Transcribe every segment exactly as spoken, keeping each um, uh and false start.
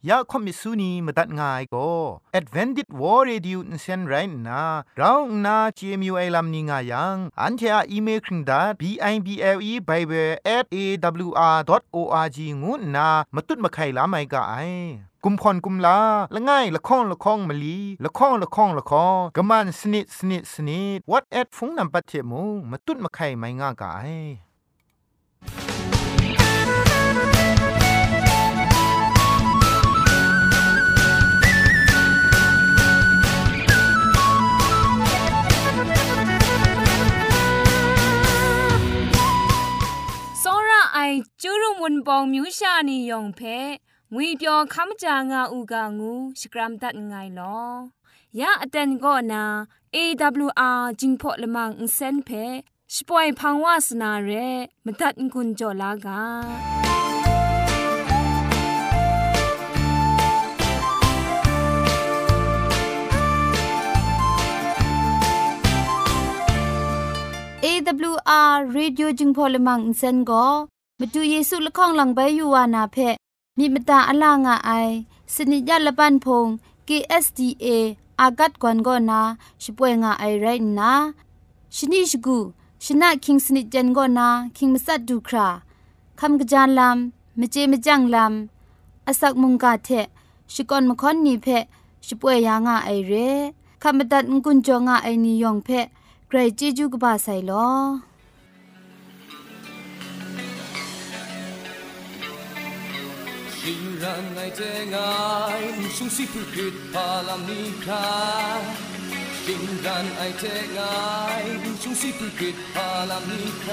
ยาคอมิสุนีมาตัดง่ายก็ Advented War Radio นเซนไรนะเราหน้า จี เอ็ม ยู ไอ ลัมนิงายังอันเทอะอีเมลคิงดา บี ไอ บี แอล อี Bible แอท เอ ดับเบิลยู อาร์ ดอท โอ อาร์ จี งูนามาตุดมาไข่ลาไม่กะไอกุมพรกุมลาละง่ายละข้องละข้องมะลีละข้องละข้องละข้องกะมันสนิดสนิดสนิด What at ฟงนำปัจเจมูมาตุดมาไข่ไม่ง่ากะไอไอจูรุมุนปองมิวชานียองเพงุยเปียวคำจางาอูกางูสกรัมตัดไงลอยะอเตนก็นา เอ ดับเบิลยู อาร์ จิงพอละมังอินเซนเพสปอยพังวาสนาเรมตัดกุญจลากาเอ ดับเบิลยู อาร์ Radio จึงพอลมังอินเซนก็มาดูเยซูละข้องหลังใบยูวานาเพมีมตาอลางาไอสนิยะละปันพง เค เอส ดี เอ อากัดกวนก็นาช่วยงาไอไรนะชนิชกูชนะคิงสนิจันก็นาคิงมัสัดดูคราคำกระจานลำมเจมจังลำอาศักมุงกาเทชิกอนมคอนนีเพช่วยยางาไอเรคำบัดงกุนจงาไอนิยองเพใครเจจูกบาไซลอ情人爱的爱总是不可怕了你看情人爱的爱总是不可怕了你看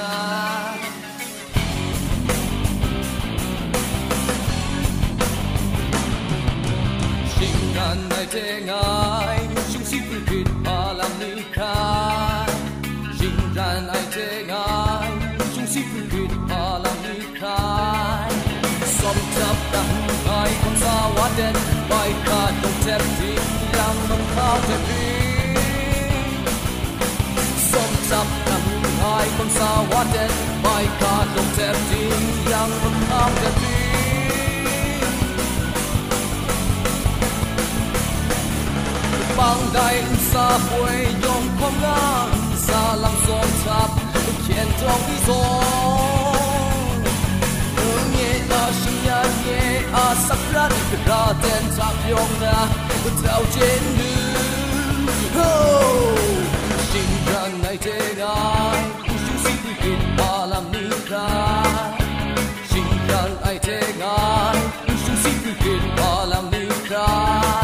情人爱的爱总是不可怕了你看情人爱的爱总是不可怕了你看som tap dang ai kon sa waden bai ka dong tap ti yang non ka te pi som tap dang ai kon sa waden bai ka dong tap ti yang non ka te pi bang dai sa hui yong kom na sa lam som tap kien dong di zoอาสักรักกระเด็นจากยองนาเท่าเจนดูโอ้จริงจังในเจงายผู้ชูสิบกินมาลำนี้คราจริงจังในเจงายผู้ชูสิบกินมาลำนี้ครา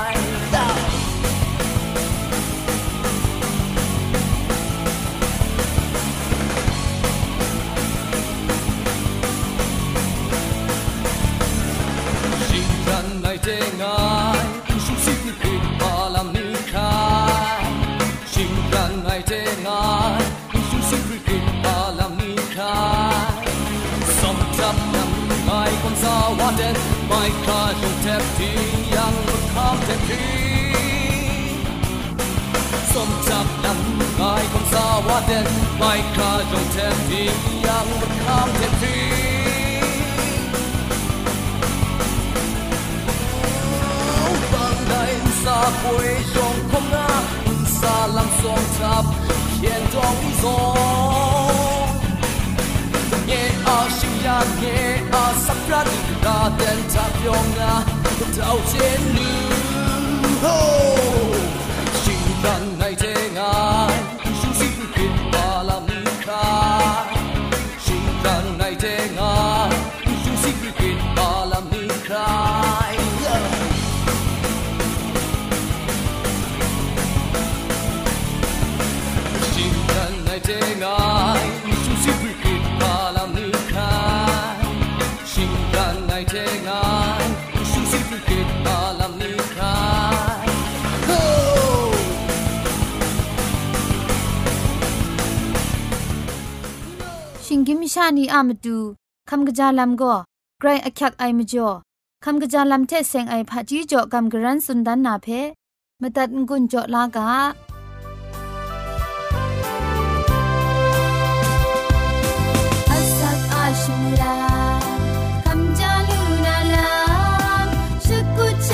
ไม่ขาดจงแทบที่ยังมันข้ามแทบที่สมจับนำกายของสาวเด่นไม่ขาดจงแทบที่ยังมันข้ามแทบที่บางใดสาป่วยจงคงหน้าสาลังสองทับเขียนจองที่สองเย่อาชิยาเย่อาสักรักกาเดินจากยองนาเท่าเจนลืมโอ้ชิงกันในเจงายชูสิบกินบาลามีคาชิงกันในเจงายชูสิบกินบาลามีคาชิงกันในเจงายชูสิบกินบาลามีคาชิงกันในเจงายชูสิบกินบาลามีคาชิงกิมชานีอามาดูคำกระจาลำก็ไกรอักยักไอมจ่อคำกระจาลำเทเซงไอผาจีจ่อคำกระรันสุนดันนาเพมาตัดกุญจ่อลากาอัสักอาชิมลาคำจาลูนาลาชกุช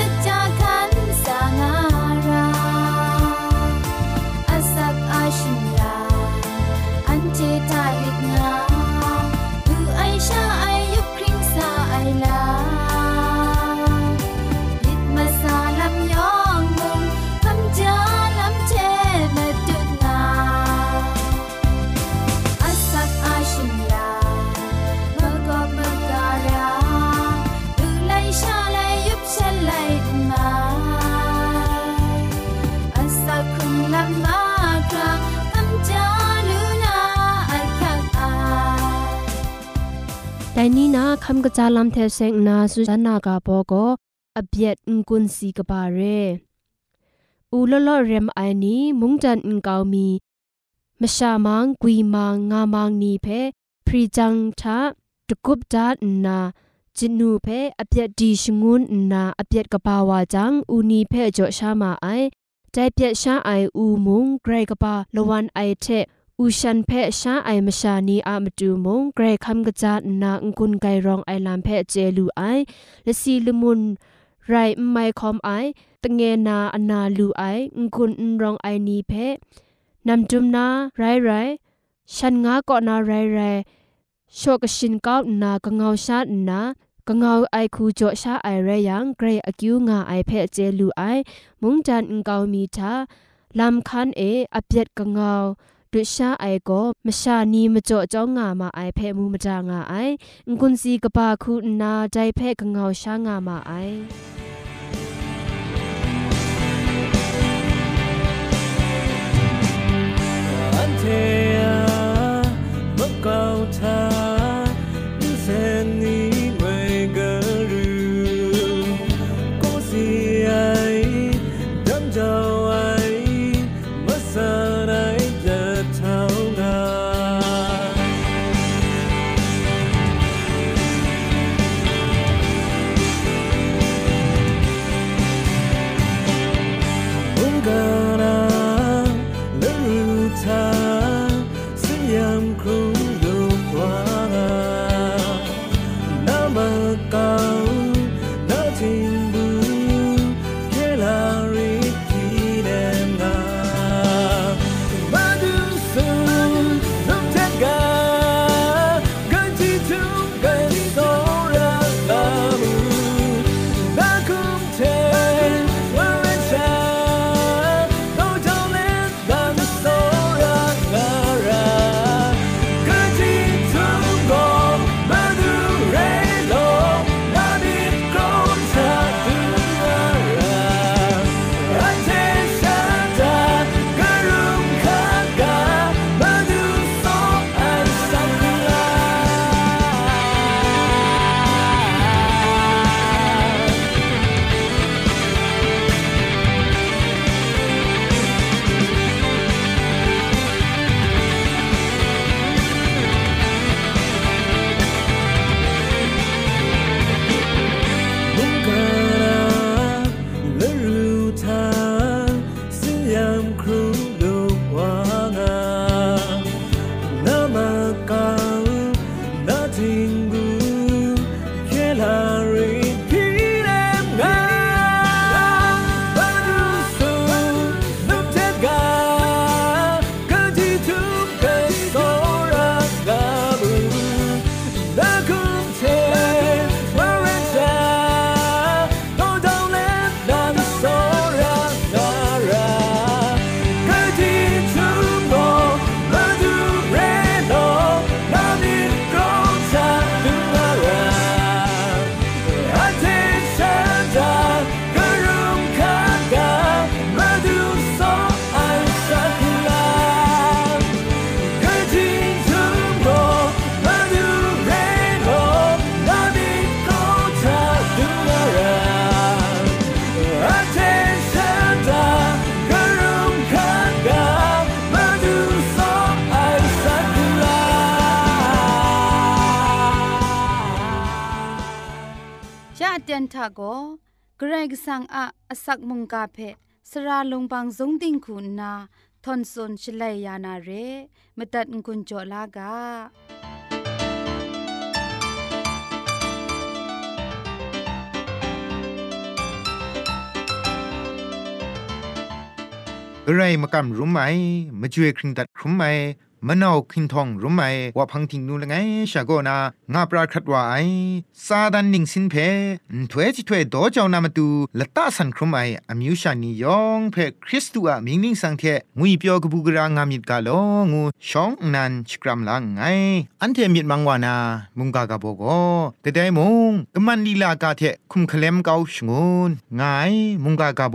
นี้นะคำกระจาลำเทเซงนาสุจานากาโปโกอเบียดอุกุนสีกบาเรอูลลอเรมไอนี้มุงจันอุกาวมีมชามังกุยมังงามังนีเพพรีจังทะตะกุบจาดนาจินูเพอเบียดดีชงุนนาอเบียดกบาวาจังอูนีเพจอชามาไอใจเปียชาไออูมุงไกรกบาละวันไอเทอูชันเพชาไอมชานีอามตูมุงไกรคำกระจาดนาอุกุนไกรองไอลามเพเจลูไอและซีลมุนไรไม่คอมไอตะเงนาอนาลูไออุกุนรองไอนีเพนำจุมนาไรไรฉันงาก็นาไรไรโชกชินก้าวนากะเงาชาดนากะเงาไอคูโจชาไอเรยังเกรอกิวงาไอเพเจลูไอมุงจันอุกาวมีทาลำคันเออเปียดกะเงาดุชาไอโกมชานีมจ่อจ้องงามาไอเพมูมจางาไออุกุนซีกะปาคูนาใจเพกะเงาชางามาไออันเทียมะกาวทาเซนนี้ไม่กะรูก็สิไอดังเจ้าไอมาสาไดจะเท่างาบุงกานาเลรูทาสัญญามครูลูกวางาน้ำมะกาวน้ำทิ้งบูแค่ลาริกีแดงงามาดูสูน้ำแทงกากันที่ทุกกันโซราลามูนาคุมเทว่าเรชาโนเจ้าเล่นดังโซราลารากันที่ทุกคนมาดูเรโลนาดิโกชาดูราราอันเทชาตากะรุมคากามาดูโซอันสักลาบุงกานาเลรูทาสัญญามครูลูกวางาน้ำมะกาวน้ำทิ้งบูแค่ลาริกีแดงงามาดูสูน้ำแทงกากันที่ทุกกันโซราลาบูนาคุมเทว่าเรชาโนเจ้าเล่นดังโซราลารากันที่ทุกคนมาดูเรโลนาดิโกชาดูราราอันเทชาตากะรุมคากามาดูโซอันสักลากันที่ทุกคนมาดูเรโลนาดิโกชาดูราราอันเทชาตากะรุมคากามาดูโซอันสักลายะเตียนทาโกเกรกสังอะอสักมุงกาเพสราลงบางสงติงคุณนาทอนซนชลัยยานาเรมตัดกุญจลากาอะไรมากำรู้ไหมมาช่วยครึ่งตัดครุมไหมมะนาวคินทองรู้ไหมว่าพังทิ้งนู่นละไงชาโกนางาปราคัดว่าไอซาดันนิงสินเพถวยจิถวยโดเจ้านามาตูละตาสันครุมไออมิวชานียองเพคริสตูอะมิงนิงสังเทงุยเปียวกบูกรางามิดกาโลงูชองนันชกรัมลังไงอันเทมิดมังวานามุงกากาโบโกแต่ได้มุงกมันลีลากาเทคุมเคลมเกาชงูนไงมุงกากาโบเท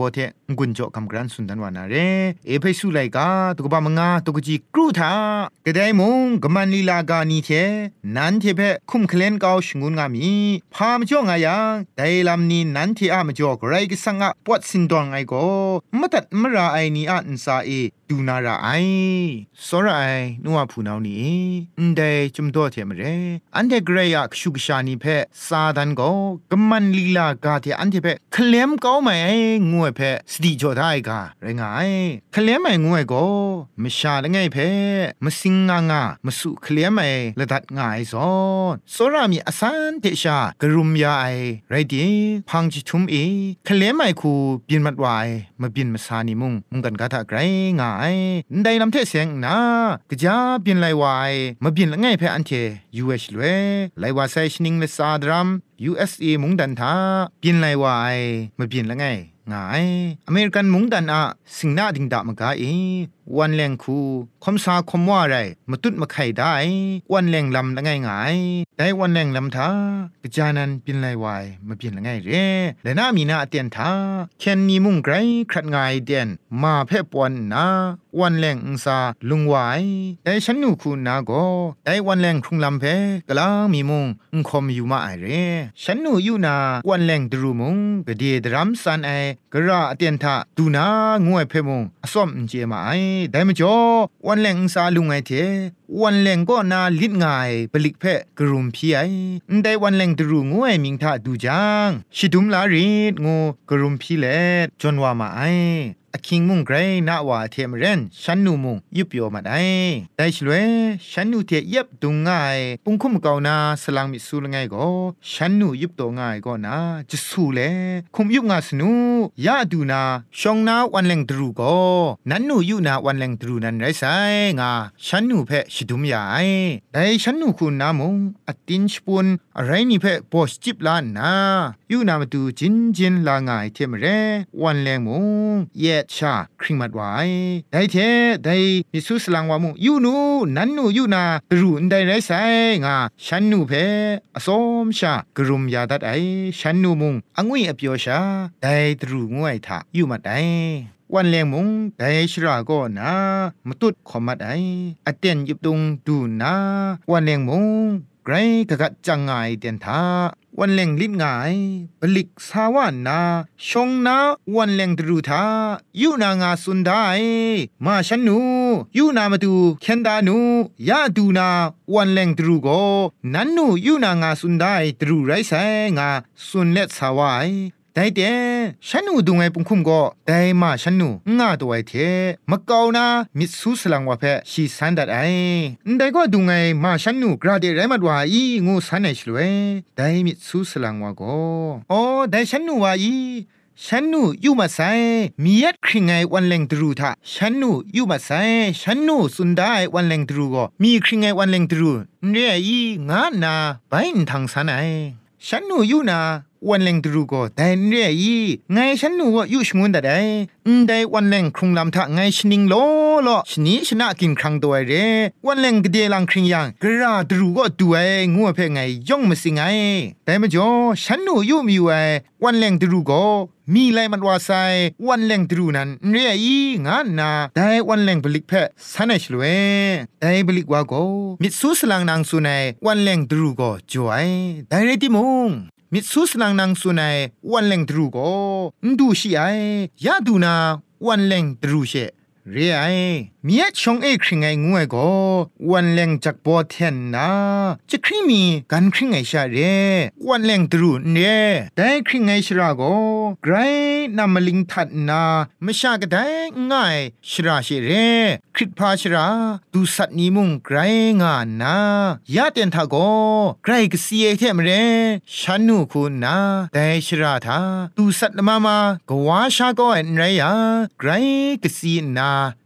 กุญจกำกรันสุนทันวานาเรเอเพสุไลกาตุกบะมงาตุกจีกรูทากระไดมงกมันลีลากานีเทนันเทเพคุมเคลนกาวชงุนงามีพามจ่องายังไดลำนี้นันเทอะมจ่อกไรกสังะปวดสินดวงไอโกมตัดมราไอนีอันซาเอดูนาราไอสระไอนัวผู้นาวนี้อันเดจุมโตเทมเรอันเดกรยะชุกชานีเพซาดันโกกมันลีลากาเทอันเทเพเคลมเก้าไม่งวยเพสติจอได้กาเรงไงเคลมไม่งวยโกมชาละไงเพมสิงงางามสุเคลมไม่ละดัดง่ายซอนสระมีอสันเตชากรุมยาไอไรดีพังจิทุมเอเคลมไม่คูบินมัดไวมาบินมาซานิมุงมุงกันกาทะไกรงายได้ลำเทเสียงนะกะจาบินไลวายมาบินละไงเพอันเท ยู เอช ลวยไลวาไซชนิงเลซาดรัม ยู เอส เอ มุงดันทาบินไลวายมาบินละไงง่ายอเมริกันมุงดันอะสิงนาดิงดามากาเอวันแรงคูคมซาคมว่าไรมาตุดมาไข่ได้วันแรงลำละไงง่ายได้วันแรงลำทากะจานันบินไลวายมาบินละไงเรและน่ามีนาเตียนทาเคนนีมุงไกรครัดง่ายเดียนมาเพ่ปวนนาวันแรงอุซาลุงไวแต่ฉันนูคูนาโกได้วันแรงครุงลำเพกะลามีมุงอุคมอยู่มาไอเรฉันนูอยู่นาวันแรงดรูมุงกะเดดรัมซันไอกะระเตียนทาดูนางวยเพ่มุงอสอมเจมาไอได้มจ่อวันแรงอุซาลุงไอเทวันแรงก็นาลิดง่ายปลิกเพ่กรุมพี่ไอได้วันแรงดรูงวยมิงทาดูจังชิดุมลารีดงูกรุมพี่เลจนว่ามาไออคิงมุงไกรนาว่าเทมเรนฉันนูมุงยุบโยมาได้ได้ชลวยฉันนูเทยับดุงง่ายปุงคุมเกานาสลังมิสูลง่ายก็ฉันนูยุบตัวง่ายก็นาจะสู้เลคุมยุบงาสนูยาดูนาชงนาวันแรงดรูก็นั้นนูยุนาวันแรงดรูนั้นไรไซงาฉันนูเพชิดุมยาไอได้ฉันนูคุณนามุงอตินชปุนอะไรนี่เพบอสจิบลานนายูนามาดูจินจินลาง่ายเทมเรวันแรงมุงเยชาคริงมัดไว้ได้เทได้มิสุสลังวามุยูนูนันนูยูนาดรูนได้ไรไซงาฉันนูเพอสมชากรุมยาดัดไอฉันนูมุงอังวิอเปียวชาได้ดรูงวยทายูมัดไอวันแรงมุงได้ชราก็นะมาตุดขอมัดไออเตียนยุบตุงดูนะวันแรงมุงไกรกะกะจังไงเตียนทาวันแรงลิ้นง่ายบลิกสาวานาชงนาวันแรงดรูทายูนางาสุนได้มาฉันนูยูนามาดูเคนดานูยาดูนาวันแรงดรูโกนันนูยูนางาสุนได้ดรูไรแสงาสุนเล็ดสาวายได้เดฉันนูดูไงปุ่งคุมก็ได้มาฉันนูง่าตัวไอเทมะเกานามิสูสลังว่าเพชีสันดัดไอได้ก็ดูไงมาฉันนูกราเดไรมัดว่าอีงูสันไอชลวยได้มิสูสลังว่าก็อ๋อได้ฉันนูว่าอีฉันนูอยู่มาไซมียัดคริงไงวันแรงดรูทาฉันนูอยู่มาไซฉันนูสุนได้วันแรงดรูก็มีคริงไงวันแรงดรูเรียอีงานาไปอินทางสันไอฉันนูอยู่นาวันแรงดรูก็แต่เรียอีไงฉันนูว่าอยู่ชงวนแต่ได้ได้วันแรงครุงลำทะไงชนิงโลโลชนิชนะกินครั้งตัวเรวันแรงกเดลังคริงยังกระดรูก็ตัวงัวเพ่ไงย่องมาสิไงแต่ไม่จ่อฉันนูอยู่มีไว้วันแรงดรูก็มีไรมันว่าไซวันแรงดรูนั้นเรียอีงานนาได้วันแรงบลิกเพสันไอชลเวได้บลิกว่าก็มิดซูสลังนางสุนัยวันแรงดรูก็จวยได้เรติมุงมิสุสนังนังสุนัยวันแรงดรูโกดูชิไอยาดูนาวันแรงดรูเชเรียไอมียชงเอคริงไองวยโกวันแรงจักปอเทนนาจะคริมีกันคริงไอชาเรวันแรงดรูเนได้คริงไอชราโกไกรนามลิงทัดนามชากะไดง่ายชราเชเรคริตพาชราดูสัตนีมุงไกรงานนายาเตียนทาโกไกรกสีเอเทมเรฉันนูคุณนาได้ชราทาดูสัตมามากวาชาโกเอ็นไรยาไกรกสีนา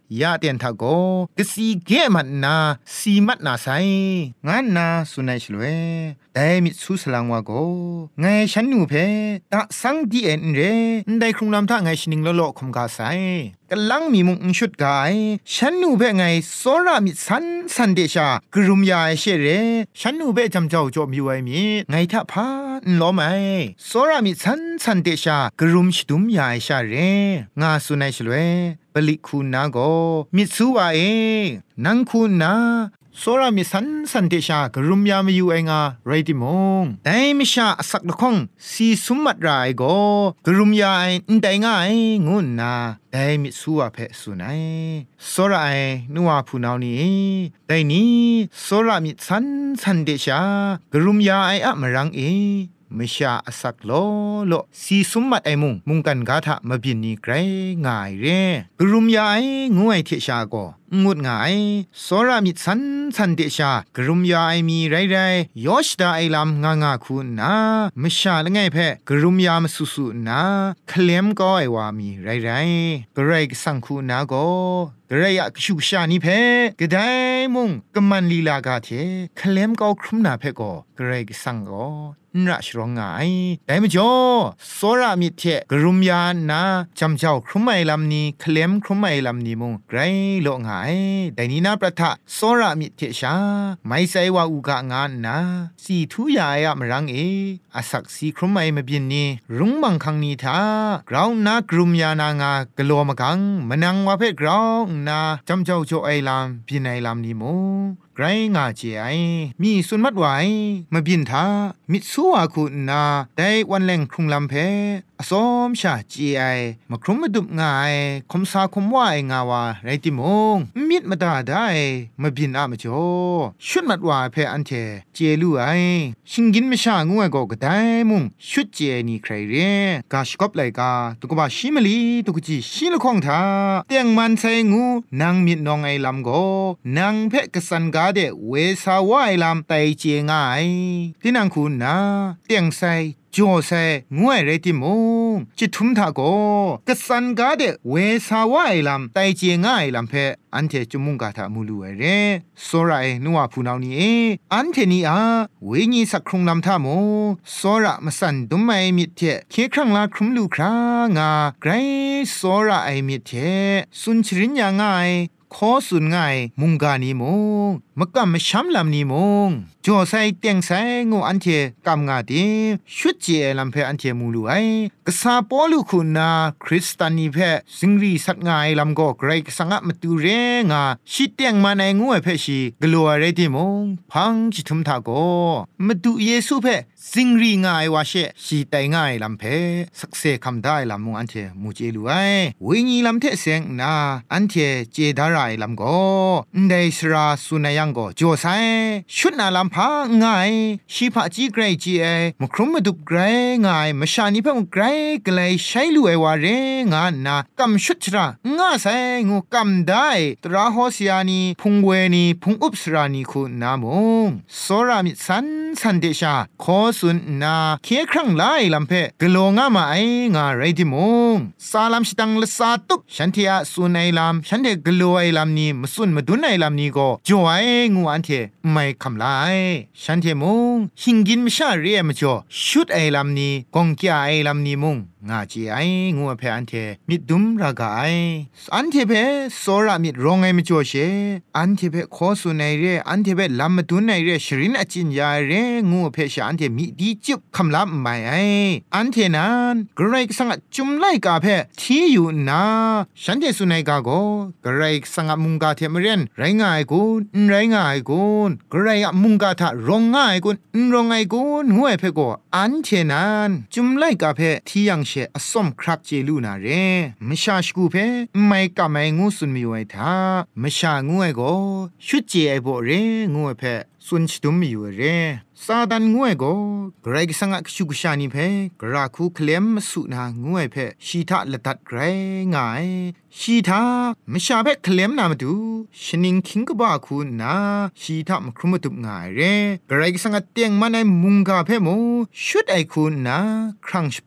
ยาเตียนทาโกกสีเกมันนาสีมัดนาไซงั้นนาสุนัยชลเวแต่มิสุสลังวาโกไงฉันหนูเพตะสังดีเอ็นเรได้ครุงลำท่าไงชนิงโลโลคมกาไซกะลังมีมุงชุดกายฉันหนูเพไงโซรามิสันสันเดชากรุมยาเชเรฉันหนูเพจำเจ้าจอมีไว้มีไงทะพานล้อไหมโซรามิสันสันเดชากรุมชดุมยาชาเรงาสุนัยชลเวปลิคูนาโกมิสุวาเอนังคูนาโซรามิสันสันเดชากรุมยามอยู่เองาไรติมงแต่มิชาสักดะคงสีสุมัดไรโกกรุมยาอินไดง่ายงุนนาแต่มิสุวาเพสุนัยโซราไอนัวพูนาวนี้แต่นี้โซรามิสันสันเดชากรุมยาไออะมรังเอไม่ชาสักโลโลสีสมบัติไอมุงมุงกันกาทะมาบินนี่ไกรง่ายเร่กรุมยาไองวยเทชาโกงุดง่ายโซรามิสันสันเดชากรุมยาไอมีไรไรยอชดาไอลำงางาคุณนาไม่ชาละไงเพกรุมยามสุสุนาเคลมก็ไอวามีไรไรกระไรสังคูนาโกกระไรอะชุกชานิเพกระไดมุงกมันลีลากาเทเคลมก็ครุมนาเพโกกระไรสังโกน่าชรองไงแต่ไม่จอโซรามิเทกรุมยานาจำเจ้าครุมไอลำนี้เคลมครุมไอลำนี้มุงไกรโลงไงแต่นี้นาประทะโซรามิเทชาไม่ใช่ว่าอุกะงานนะสีทุยายะมรังเออาศักสีครุมไอมาบินนี้รุงบังคังนี้ท่ากราวน่ากรุมยานางากลัวมากังมันนังว่าเพกราวนาจำเจ้าโจไอลำบินไอลำนี้มุงไกรงาเจไอมีสุนมัดไว้มาบินท่ามิสุวาคุณนาได้วันแรงครุงลำเพอสมชาเจไอมาครุมมาดุบง่ายคมสาคมว่าไองาวาไรติมงมิดมาตาได้มาบินอามาโจชุดมัดว่าเพอันเทเจลูไอชิงกินไม่ชางัวก็กระไดมุงชุดเจนี่ใครเรียกาชกบไลกาตุกบาชิมลีตุกจีชิลคงทาเตียงมันใส่งูนางมิดนองไอลำโกนางเพกสันกาเดเวสาวไอลำไตเจง่ายที่นางคุณนาเตียงใส่จอใส่งวยเรติมงจิทุมทาโกกะสันกาเดเวสาวไอลำไตเจง่ายลำเพอันเทจุมุงกาทามูลูเอเรโซราเอนัวพูนาวนี้อันเทนีอาเวญีสักครุงลำทาโมโซระมาสันดุมไอมิเทเคครั้งลาครุมลูครางาไกรโซระไอมิเทสุนชริญญาง่ายขอสุนง่ายมุงกานีมงมะกะมะช้ำลำนีมงจอใส่เตียงใส่งูอันเทกำงาดีชุดเจลำเพอันเทมูลูไอกษาปอลูคุณนาคริสตานีเพสิงรีสัตงายลำก็เกรกสังะมตูเรงาชิเตียงมาในงูเพชีกลัวเรติมงพังจิทุมทาโกมตูเยซูเพสิงรีง่ายวาเชชีไตง่ายลำเพสักเซคำได้ลำมงอันเทมูเจลูไอวิญีลำเทเสงนาอันเทเจดารายลำก็ได้สราสุนัยังก็จ่อไซชุดนาลำพาง่ายชีพะจีเกรจีเอมครุมมาดุบเกรง่ายมชานิเพ่งเกรกเลยใช้ลูเอวาเรงานนากำชุดระง่าไซงูกำได้ตราโฮเซียนีพุงเวนีพุงอุบสรานีคุณนามงโซรามิสันสันเดชาขอสุนนาเคียครั้งไล่ลำเพกโลงามาไองาไรดิมงซาลามชิตังละซาตุกฉันเทียสุนไอลำฉันเดกโลไอลำนี้มสุนมาดุนไอลำนี้ก็จ่อไองูอันเทไม่คำไลฉันเทมงหิงกินไม่ชาเรียมจ่อชุดไอลำนี้กงกี้ไอลำนี้มงงาจีไองูเพอันเทมิดดุมรากาไออันเทเพโซรามิดรองไอมจ่อเชอันเทเพขอสุนไอเรอันเทเพลำมาดุนไอเรชรินอจินยาเรงูเพชอันเทมิดีจุบคำลำไม่ไออันเทนั้นกระไรสังจุมไลกาเพที่อยู่นาฉันเทสุนัยกาโกกระไรสังมุงกาเทมเรนไรง่ายกุนไรง่ายกุนกระไรมุงกาทะรองง่ายกุนรองง่ายกุนหัวเพโกอันเทนั้นจุมไลกาเพที่ยังเชอสมครักเจลูนาเรมชาชกูเพไม่กะไม่งูสุนมีไว้ท่ามชางูไอโกชุดเจไอโบเรงูเพสุนชิดุมมีอยู่เรซาดันงวยโกไกรกสังกชุกชานิเพกราคูเคลมสุนางวยเพชีทะละตัดไกรงายชีทามชาเพเคลมนามาดูชนิงคิงกบาคูนาชีทามครุมตุบงายเรไกรกสังกเตียงมาในมุงกาเพโมชุดไอคูนาครั้งสโปร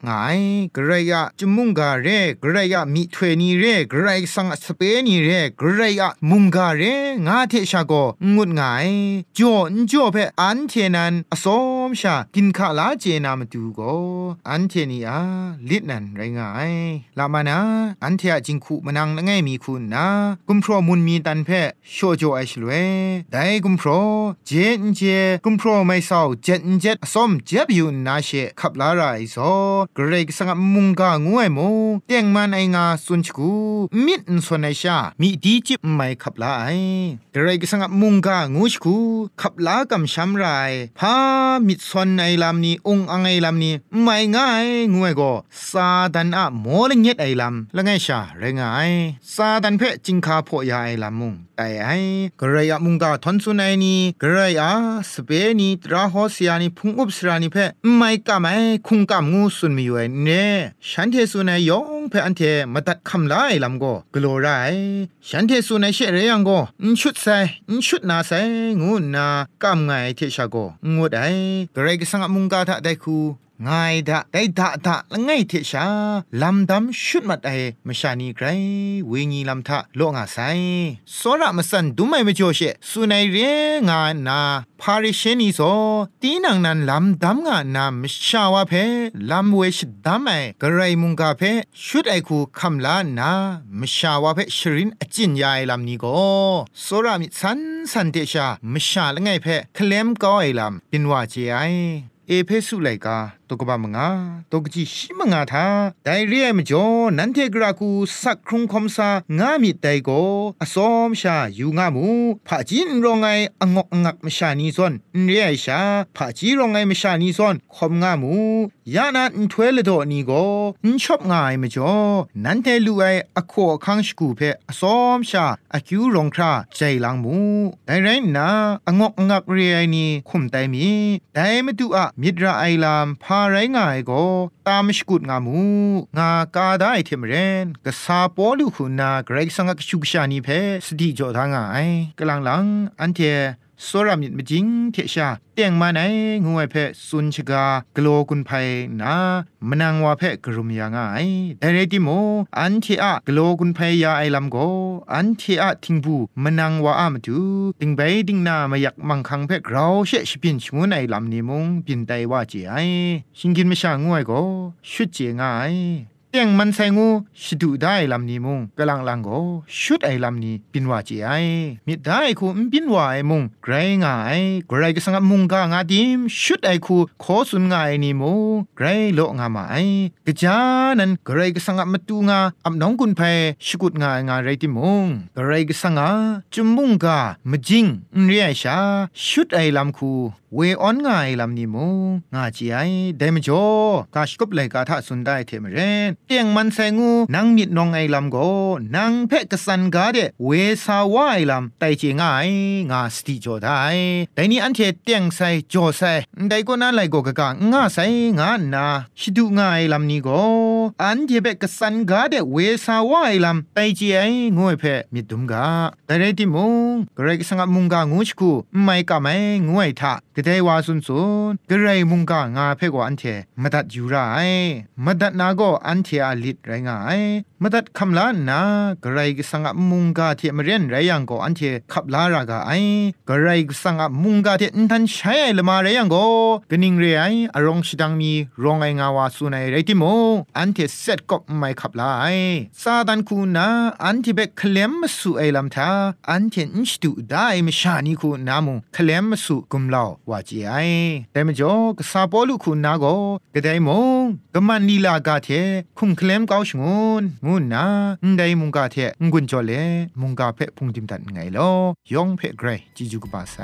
งายกระยะจมุงกาเรกระยะมิถวยนีเรกระยะสังสเปนีเรกระยะมุงกาเรงาเทชาโกงุดงายจ่อนจ่อเพอันเทนันอสอมชากินขาลาเจนามตูโกอันเทนีอาลิดนันไรงายลามานาอันเทอะจิงคูมนังละไงมีคุณนะกุมพรมุนมีตันเพโชโจไอชลเวไดกุมพรเจนเจกุมพรไม่เศร้าเจ็ดเจ็ดส้มเจ็บอยู่นาเชขับลาไรโซกระไรสังมุงกางวยโมเตียงมันไองาสุนชกูมิดส่วนไอชามีดีจิบไม่ขับลาไอกระไรสังมุงกางูชกูขับลากำช้ำไรพามิดส่วนไอลำนี้องอังไอลำนี้ไม่ง่ายงวยก็ซาดันอะโมลงเย็ดไอลำละไงชาไรงายซาดันเพจิงคาโพยาไอลำมุงแต่ไอกระไรมุงกาทอนสุนัยนี้กระไรอะสเปนีตราฮอสยานีพุงอุบสรานีเพไม่กะไม่คุงกะงูสุนมีอยู่เน่ฉันเทสุนัยยองเพอันเทมาตัดคำลาไอลำก็กลัวไรฉันเทสุนัยเชเรยังก็ชุดใส่ชุดนาใส่งูนากำไงเทชาโกงูได้กระไรก็สังมุงกาทะได้คูง่ายดะได้ดะดะละไงเทชาลำดำชุดมัดไอมชานีไกรเวงีลำทะโลงอาไซสระมสันดุไม่ไม่โจเชสุนัยเรงานาพาริเชนีโซตีนังนันลำดำงานามชาวะเพลำเวชดำไอกระไรมุงกาเพชุดไอคูคำลานามชาวะเพชรินอจินยายลำนี้ก็สระมิสันสันเตชามชาละไงเพเคลมก็ไอลำเป็นว่าเจไอเอเพสุไลกาตกบามงาตกจิชิมงาทาไดเรียมจ่อนันเทกรากูสักครุงคอมซางามิไดโกอสอมชาอยู่งามูผาจินรองไงองกงักมชานีซอนเรียชาผาจีรองไงมชานีซอนคอมงามูยานันถวยละโดนีโกนชอบงายมจ่อนันเทลูไออโคคังสกูเพอสอมชาอคิวรองคราใจลังมูไดไรนาองกงักเรียนีคุมไดมีไดมตุอะมิดราไอลามพาไรงายก็ตามสกุดงามูงากาได้เทมเรนกษาปอลุคุณาเกรกสังกชุกชานีเพสติจอทางไงกลังหลังอันเทสรามิดมจิงเทชาเตียงมาไหนงวยเพสุนชกากลัวกุนไพนามนังว่าเพกรุมยังไงแต่เรติโมอันเทอะกลัวกุนไพยาไอลำโกอันเทอะทิงบูมนังว่าอามตูติงไปดิงนามาอยากมังคังเพกเราเชชปินชงวนไอลำนิมงปินไตว่าเจไอชิงกินไม่ช่างงวยก็ชุดเจงไงเตียงมันใส่งูชิดูได้ลำนี้มุงกำลังลังโกชุดไอลำนี้ปินว่าเจไอมิได้คูปินว่าไอมุงไกรงายไกรก็สังมุงกางาดิมชุดไอคูขอสุนงายนี่มุงไกรโลงามาไอกะจานันไกรก็สังมาตูงาอับน้องกุนเพชกุดงายงาไรติมุงไกรก็สังจุมุงกามจิงเรียชาชุดไอลำคูเวออนงายลำนี้มุงงาจีไอเดมจ่อกาชกบเลยกาทะสุนได้เทมเรนเตียงมันใส่งูนางมิดนองไอลำโกนางเพกสันกาเดเวสาวไอลำไตเจงายงาสติจอได้แต่นี่อันเทเตียงใส่จอใส่ได้ก็น่าไลโกกะกางาใส่งานาชิดูงายลำนี้โกอันเทเบกสันกาเดเวสาวไอลำไตเจไองวยเพมิดุมกาแต่เรติมุงกระไรสังมุงกางูชกูไม่กะไม่งวยทะกระไดวาสุนสุนกระไรมุงกางาเพกว่าอันเทมาตัดอยู่ไรมาตัดนาโกอันเทอาลิดไรงายมาตัดคำลานนะกระไรสังมุงกาเทมเรียนไรยังโกอันเทขับลารากาไอกระไรสังมุงกาเทอินทันใช้ละมาไรยังโกกนิงเรไออารมณ์ชิดังมีรองไองาวาสุนัยไรติโมอันเทเซตกบไม่ขับลาไอซาดันคูนาอันเทเบคเลมสุไอลำทาอันเทนชตุได้มชานีคูนามุคเลมสุกุมลาวว่าจีไอแต่มจ่อกษาปอลุคูนาโกกระไดมงกมันนีลากาเทคุมเคลมเกาชงวนงูนาไดมุงกาเทงุนจอเลมุงกาเพพุงติมตันไงลอยองเพเกรจิจุกบาไซ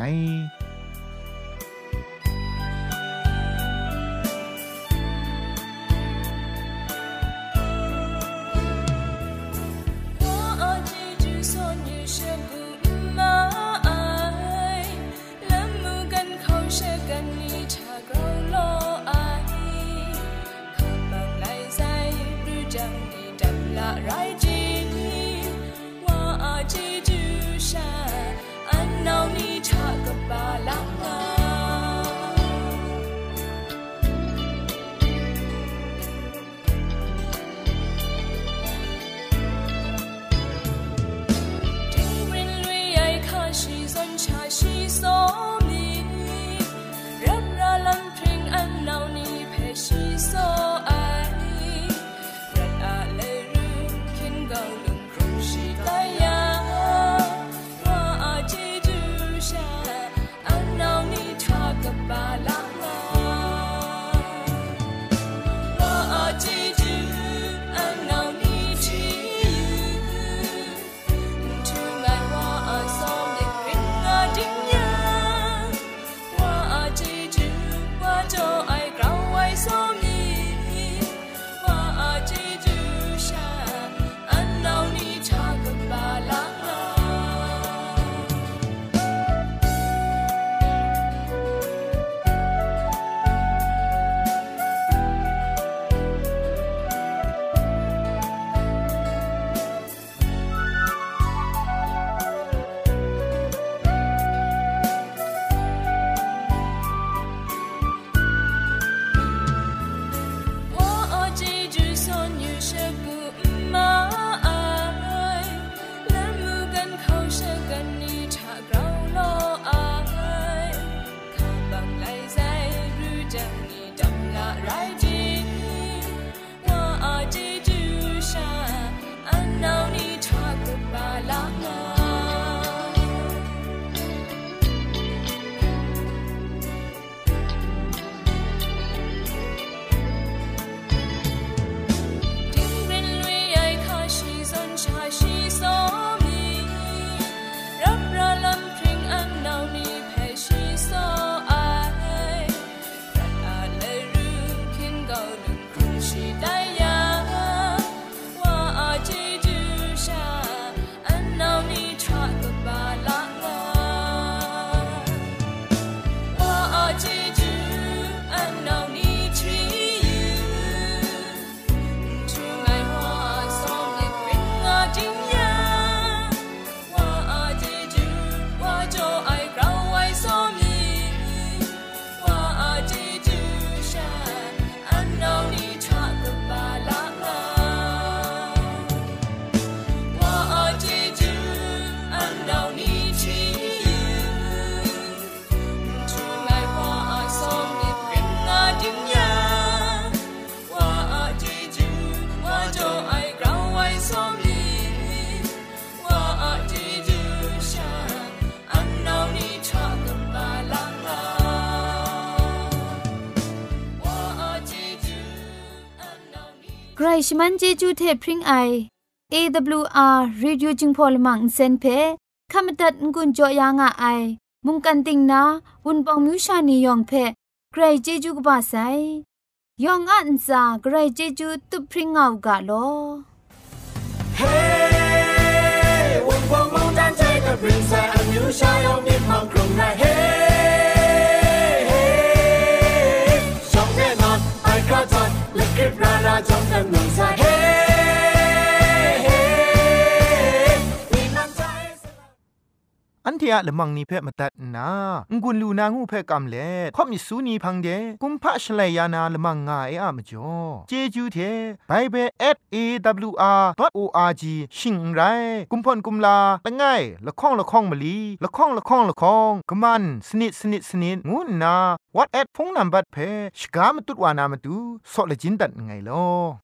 เโซมีรักราลังเพลงอันเนานี้เพชีโซไอรักอาเลรูคินเกาลุงครุชีตายาว่าอาเจจูชาอันเนานี้ทากับบาลางาว่าอาเจจูอันเนานี้ชีทูไงว่าอาซอมเด็กริงอาดิงยาว่าอาเจจูว่าโจไอเกาไว้ซอมีว่าอาเจจูชาอันเนานี้ทากับบาลางาใครชมันเจจูเทพริงไอ เอ ดับเบิลยู อาร์ Radio จึงพอลมังเซนเพขามตัดงุนจอยางอไอมุงกันติงนาวุนปองมิวชานียองเพใครเจจูกบาไซยองอันซาใครเจจูตุพริงเอากะโลเฮ้วุนปองมุงจันใจกับพริงไซอันมิวชายองมีความกรุงไนเฮ้ชองแน่นอนไอกระจัดและคลิปราราจงกันหนึ่งใจเฮ้อันที่อะละมังนิเพ่มาตัดนางุนลูนางูเพ่กำเล่ข่อมิสูนีพังเดกุมพะชเลยานาละมังงาเออะมจ่อเจจูเทไบเบิล แอท เอ ดับเบิลยู อาร์ ดอท โอ อาร์ จี ชิงไรกุมพ่นกุมลาละง่ายละข้องละข้องมะลีละข้องละข้องละข้องกะมันสนิดสนิดสนิดงูนาวอทแอทโฟนนัมเบอร์เพ่ชกามตุดวานามตุซอเลจินดัดไงลอ